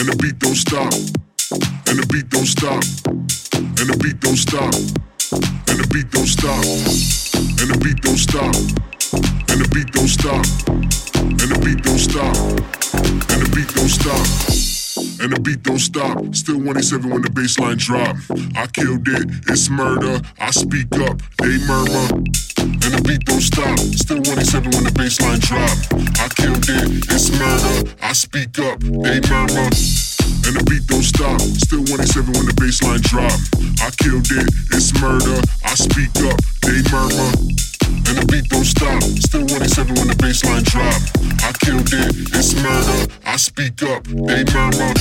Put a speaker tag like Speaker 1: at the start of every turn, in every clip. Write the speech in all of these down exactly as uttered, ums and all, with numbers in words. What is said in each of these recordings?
Speaker 1: and the beat don't stop, and the beat don't stop, and the beat don't stop, and the beat don't stop, and the beat don't stop, and the beat don't stop, and the beat don't stop, and the beat don't stop, and the beat don't stop. Still one eighty-seven when the bassline drop. I killed it, it's murder. I speak up, they murmur. And the beat don't stop. Still one eighty-seven when the bassline drop. I killed it, it's murder. I speak up, they murmur. And the beat don't stop. Still one eighty-seven when the bassline drop. I killed it, it's murder. I speak up, they murmur. And the beat don't stop. Still one eighty-seven when the bassline drop. I killed it, it's murder. I speak up, they murmur.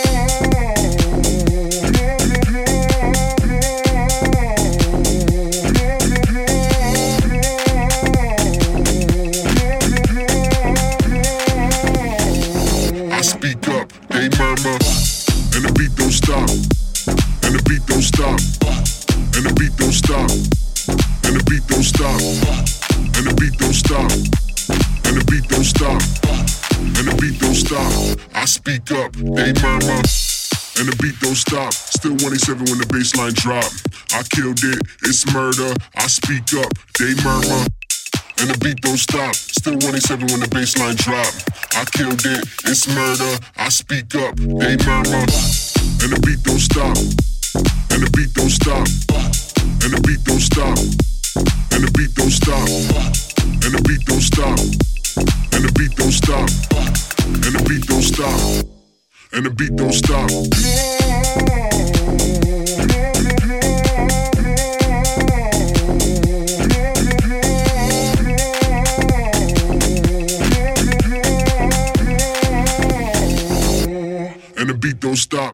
Speaker 1: I speak up, they murmur. And the beat don't stop. And the beat don't stop. And the beat don't stop. And the beat don't stop. And the beat don't stop. And the beat don't stop. And the beat don't stop. I speak up, they murmur. And the beat don't stop. Still one eighty-seven when the bassline drop. I killed it, it's murder. I speak up, they murmur. And the beat don't stop. Still one eighty-seven when the bassline drop. I killed it, it's murder. I speak up, they murmur. And the beat don't stop. And the beat don't stop. And the beat don't stop. And the beat don't stop. And the beat don't stop. And the beat don't stop. And the beat don't stop. And the beat don't stop. And the beat don't stop.